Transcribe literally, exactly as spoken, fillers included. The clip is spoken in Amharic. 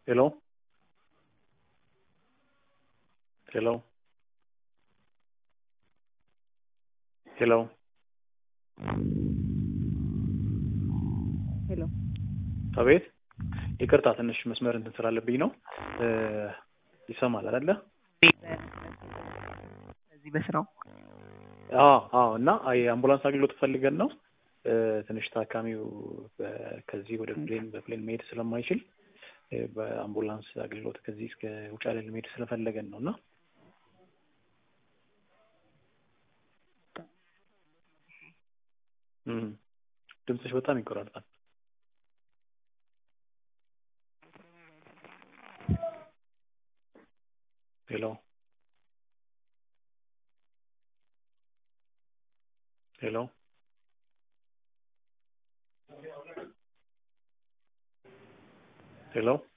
Hello? Hello? Hello? ሄሎ አቤት ይቅርታ ትንሽ መስመር እንትን ስላለብኝ ነው እ ይሰማል አይደለ? እዚህ በስራው አዎ አዎ እና የአምቡላንስ አገልግሎት ፈልገን ነው እ ትንሽ ታካሚው በ- ከዚህ ወደ ፕሌን በፕሌን መሄድ ስለማይችል እ በአምቡላንስ አገልግሎት ከዚህ እስከ ውጫሌ መሄድ ስለፈለገን ነው እና እም ድምፅሽ በጣም ይቆራርጣል። ሄሎ ሄሎ ሄሎ